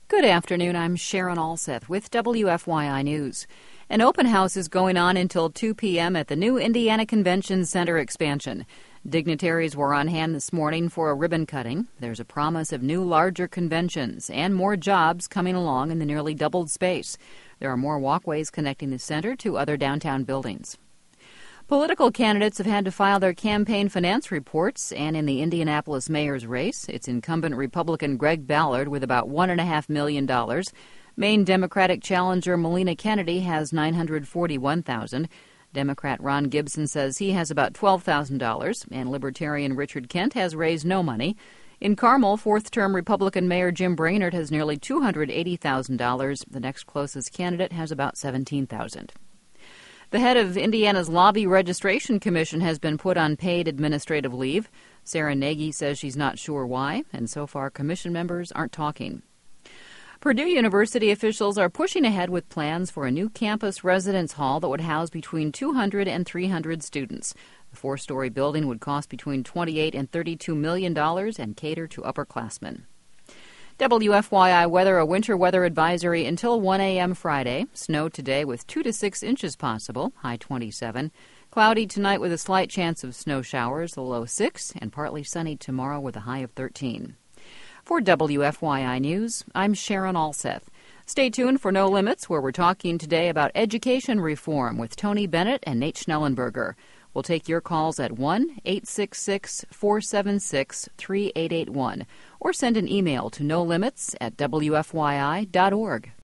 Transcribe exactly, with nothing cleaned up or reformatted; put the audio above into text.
Good afternoon. I'm Sharon Alseth with W F Y I News. An open house is going on until two p.m. at the new Indiana Convention Center expansion. Dignitaries were on hand this morning for a ribbon cutting. There's a promise of new, larger conventions and more jobs coming along in the nearly doubled space. There are more walkways connecting the center to other downtown buildings. Political candidates have had to file their campaign finance reports, and in the Indianapolis mayor's race, it's incumbent Republican Greg Ballard with about one point five million dollars. Maine Democratic challenger Melina Kennedy has nine hundred forty-one thousand dollars. Democrat Ron Gibson says he has about twelve thousand dollars, and Libertarian Richard Kent has raised no money. In Carmel, fourth-term Republican Mayor Jim Brainerd has nearly two hundred eighty thousand dollars. The next closest candidate has about seventeen thousand dollars. The head of Indiana's Lobby Registration Commission has been put on paid administrative leave. Sarah Nagy says she's not sure why, and so far commission members aren't talking. Purdue University officials are pushing ahead with plans for a new campus residence hall that would house between two hundred and three hundred students. The four-story building would cost between twenty-eight and thirty-two million dollars and cater to upperclassmen. W F Y I weather, a winter weather advisory until one a.m. Friday. Snow today with two to six inches possible, high twenty-seven. Cloudy tonight with a slight chance of snow showers, the low six, and partly sunny tomorrow with a high of thirteen. For W F Y I News, I'm Sharon Alseth. Stay tuned for No Limits, where we're talking today about education reform with Tony Bennett and Nate Schnellenberger. We'll take your calls at one eight six six, four seven six, three eight eight one or send an email to no limits at w f y i dot org.